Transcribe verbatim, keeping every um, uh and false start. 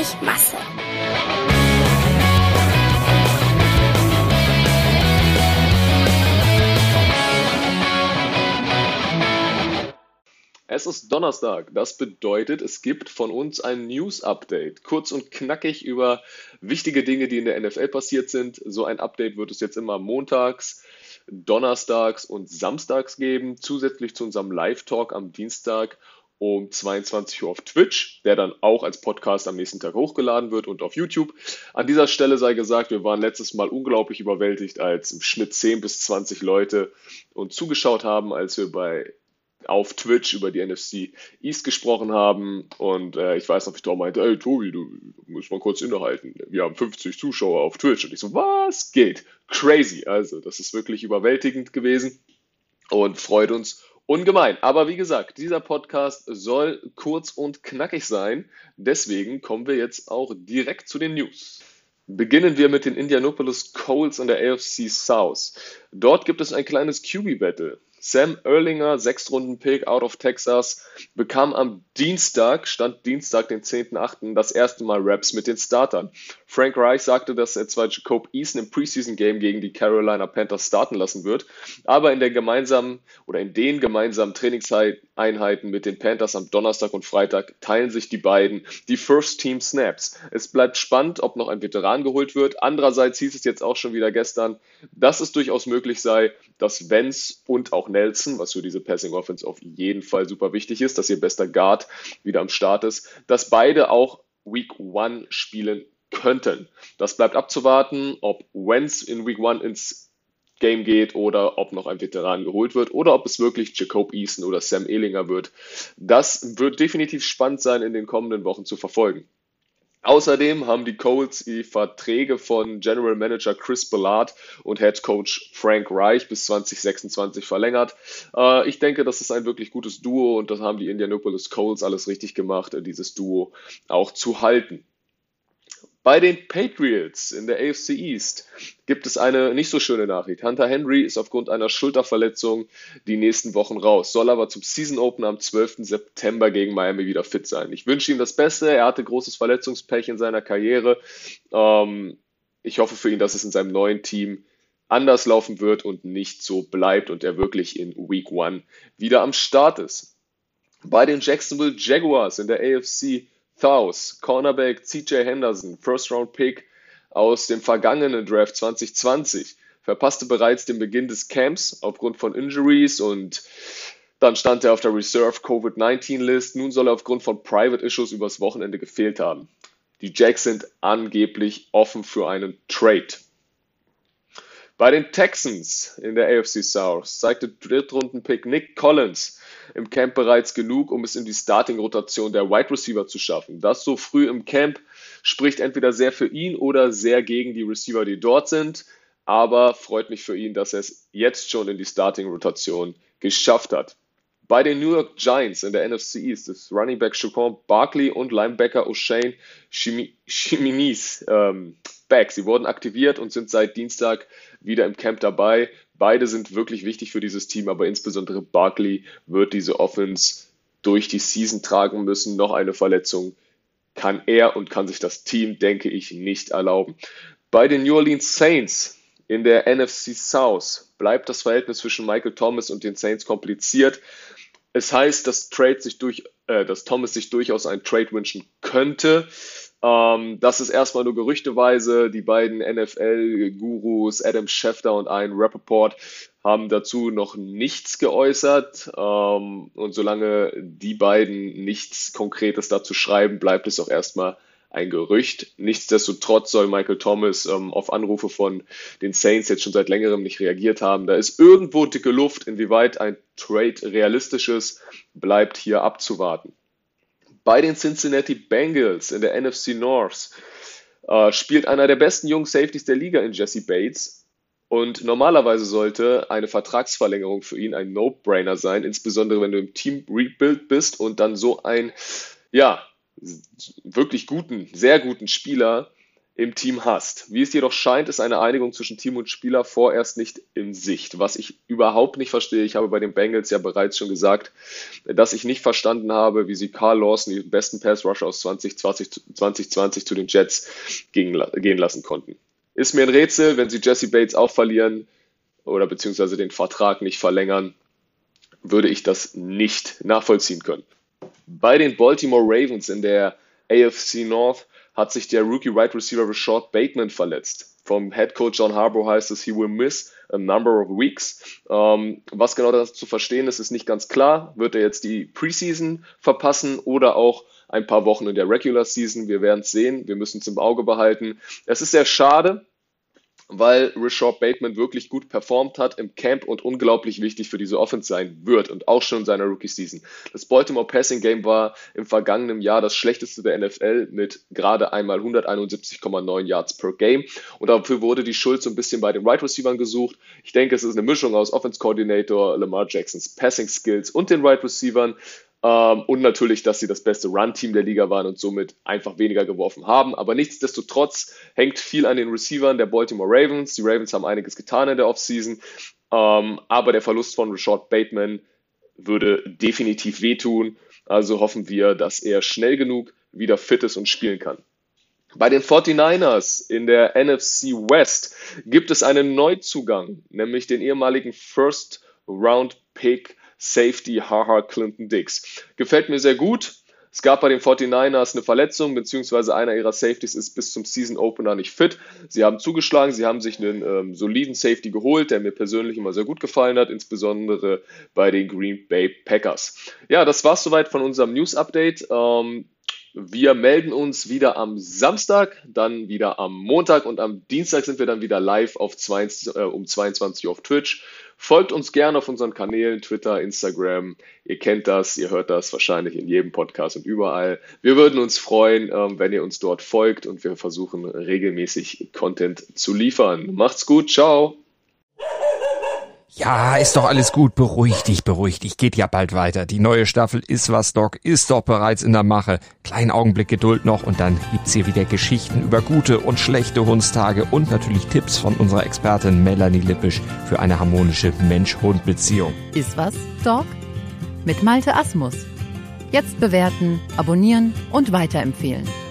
Masse. Es ist Donnerstag, das bedeutet, es gibt von uns ein News-Update. Kurz und knackig über wichtige Dinge, die in der N F L passiert sind. So ein Update wird es jetzt immer montags, donnerstags und samstags geben, zusätzlich zu unserem Live-Talk am Dienstag um zweiundzwanzig Uhr auf Twitch, der dann auch als Podcast am nächsten Tag hochgeladen wird und auf YouTube. An dieser Stelle sei gesagt, wir waren letztes Mal unglaublich überwältigt, als im Schnitt zehn bis zwanzig Leute uns zugeschaut haben, als wir bei auf Twitch über die N F C East gesprochen haben und äh, ich weiß noch, wie ich da meinte, ey Tobi, du musst mal kurz innehalten, wir haben fünfzig Zuschauer auf Twitch und ich so, was geht? Crazy, also das ist wirklich überwältigend gewesen und freut uns ungemein. Aber wie gesagt, dieser Podcast soll kurz und knackig sein, deswegen kommen wir jetzt auch direkt zu den News. Beginnen wir mit den Indianapolis Colts in der A F C South. Dort gibt es ein kleines Q B-Battle. Sam Erlinger, Sechstrunden-Pick out of Texas, bekam am Dienstag, stand Dienstag, den zehnten achten das erste Mal Raps mit den Startern. Frank Reich sagte, dass er zwar Jacob Eason im Preseason-Game gegen die Carolina Panthers starten lassen wird, aber in der gemeinsamen oder in den gemeinsamen Trainingseinheiten mit den Panthers am Donnerstag und Freitag teilen sich die beiden die First-Team-Snaps. Es bleibt spannend, ob noch ein Veteran geholt wird. Andererseits hieß es jetzt auch schon wieder gestern, dass es durchaus möglich sei, dass Wentz und auch Nelson, was für diese Passing Offense auf jeden Fall super wichtig ist, dass ihr bester Guard wieder am Start ist, dass beide auch Week eins spielen könnten. Das bleibt abzuwarten, ob Wentz in Week eins ins Game geht oder ob noch ein Veteran geholt wird oder ob es wirklich Jacob Eason oder Sam Ehlinger wird. Das wird definitiv spannend sein, in den kommenden Wochen zu verfolgen. Außerdem haben die Colts die Verträge von General Manager Chris Ballard und Head Coach Frank Reich bis zwanzig sechsundzwanzig verlängert. Äh, ich denke, das ist ein wirklich gutes Duo und das haben die Indianapolis Colts alles richtig gemacht, dieses Duo auch zu halten. Bei den Patriots in der A F C East gibt es eine nicht so schöne Nachricht. Hunter Henry ist aufgrund einer Schulterverletzung die nächsten Wochen raus, soll aber zum Season Opener am zwölften September gegen Miami wieder fit sein. Ich wünsche ihm das Beste, er hatte großes Verletzungspech in seiner Karriere. Ähm, ich hoffe für ihn, dass es in seinem neuen Team anders laufen wird und nicht so bleibt und er wirklich in Week eins wieder am Start ist. Bei den Jacksonville Jaguars in der A F C South, Cornerback C J Henderson, First-Round-Pick aus dem vergangenen Draft zwanzig zwanzig, verpasste bereits den Beginn des Camps aufgrund von Injuries und dann stand er auf der Reserve Covid neunzehn List. Nun soll er aufgrund von Private Issues übers Wochenende gefehlt haben. Die Jags sind angeblich offen für einen Trade. Bei den Texans in der A F C South zeigte Drittrunden-Pick Nick Collins im Camp bereits genug, um es in die Starting-Rotation der Wide Receiver zu schaffen. Das so früh im Camp spricht entweder sehr für ihn oder sehr gegen die Receiver, die dort sind, aber freut mich für ihn, dass er es jetzt schon in die Starting-Rotation geschafft hat. Bei den New York Giants in der N F C East ist Running Back Saquon Barkley und Linebacker O'Shane Ximines ähm, back. Sie wurden aktiviert und sind seit Dienstag wieder im Camp dabei. Beide sind wirklich wichtig für dieses Team, aber insbesondere Barkley wird diese Offense durch die Season tragen müssen. Noch eine Verletzung kann er und kann sich das Team, denke ich, nicht erlauben. Bei den New Orleans Saints in der N F C South bleibt das Verhältnis zwischen Michael Thomas und den Saints kompliziert. Es heißt, dass, Trade sich durch, äh, dass Thomas sich durchaus einen Trade wünschen könnte. Ähm, das ist erstmal nur gerüchteweise. Die beiden N F L-Gurus Adam Schefter und Ian Rappaport haben dazu noch nichts geäußert. Ähm, und solange die beiden nichts Konkretes dazu schreiben, bleibt es auch erstmal ein Gerücht. Nichtsdestotrotz soll Michael Thomas ähm, auf Anrufe von den Saints jetzt schon seit längerem nicht reagiert haben. Da ist irgendwo dicke Luft. Inwieweit ein Trade realistisch ist, bleibt hier abzuwarten. Bei den Cincinnati Bengals in der N F C North äh, spielt einer der besten jungen Safeties der Liga in Jesse Bates. Und normalerweise sollte eine Vertragsverlängerung für ihn ein No-Brainer sein, insbesondere wenn du im Team-Rebuild bist und dann so ein, ja, wirklich guten, sehr guten Spieler im Team hast. Wie es jedoch scheint, ist eine Einigung zwischen Team und Spieler vorerst nicht in Sicht, was ich überhaupt nicht verstehe. Ich habe bei den Bengals ja bereits schon gesagt, dass ich nicht verstanden habe, wie sie Carl Lawson, den besten Pass-Rusher aus zwanzig zwanzig, zu den Jets gehen lassen konnten. Ist mir ein Rätsel, wenn sie Jesse Bates auch verlieren oder beziehungsweise den Vertrag nicht verlängern, würde ich das nicht nachvollziehen können. Bei den Baltimore Ravens in der A F C North hat sich der Rookie Wide Receiver Rashad Bateman verletzt. Vom Head Coach John Harbaugh heißt es, he will miss a number of weeks. Ähm, was genau dazu zu verstehen ist, ist nicht ganz klar. Wird er jetzt die Preseason verpassen oder auch ein paar Wochen in der Regular Season? Wir werden es sehen. Wir müssen es im Auge behalten. Es ist sehr schade, weil Rashad Bateman wirklich gut performt hat im Camp und unglaublich wichtig für diese Offense sein wird und auch schon in seiner Rookie-Season. Das Baltimore Passing Game war im vergangenen Jahr das schlechteste der N F L mit gerade einmal hunderteinundsiebzig Komma neun Yards per Game und dafür wurde die Schuld so ein bisschen bei den Wide Receivers gesucht. Ich denke, es ist eine Mischung aus Offense Coordinator Lamar Jacksons Passing Skills und den Wide Receivers. Ähm, und natürlich, dass sie das beste Run-Team der Liga waren und somit einfach weniger geworfen haben. Aber nichtsdestotrotz hängt viel an den Receivern der Baltimore Ravens. Die Ravens haben einiges getan in der Offseason. Ähm, aber der Verlust von Rashad Bateman würde definitiv wehtun. Also hoffen wir, dass er schnell genug wieder fit ist und spielen kann. Bei den forty-niners in der N F C West gibt es einen Neuzugang, nämlich den ehemaligen First-Round-Pick Safety Haha Clinton Dix. Gefällt mir sehr gut. Es gab bei den forty-niners eine Verletzung, beziehungsweise einer ihrer Safeties ist bis zum Season Opener nicht fit. Sie haben zugeschlagen, sie haben sich einen ähm, soliden Safety geholt, der mir persönlich immer sehr gut gefallen hat, insbesondere bei den Green Bay Packers. Ja, das war's soweit von unserem News-Update. Ähm, wir melden uns wieder am Samstag, dann wieder am Montag und am Dienstag sind wir dann wieder live auf zweiundzwanzig, äh, um zweiundzwanzig Uhr auf Twitch. Folgt uns gerne auf unseren Kanälen, Twitter, Instagram. Ihr kennt das, ihr hört das wahrscheinlich in jedem Podcast und überall. Wir würden uns freuen, wenn ihr uns dort folgt und wir versuchen regelmäßig Content zu liefern. Macht's gut, ciao! Ja, ist doch alles gut. Beruhig dich, beruhig dich. Geht ja bald weiter. Die neue Staffel Ist was, Doc, ist doch bereits in der Mache. Kleinen Augenblick Geduld noch und dann gibt's hier wieder Geschichten über gute und schlechte Hundstage und natürlich Tipps von unserer Expertin Melanie Lippisch für eine harmonische Mensch-Hund-Beziehung. Ist was, Doc? Mit Malte Asmus. Jetzt bewerten, abonnieren und weiterempfehlen.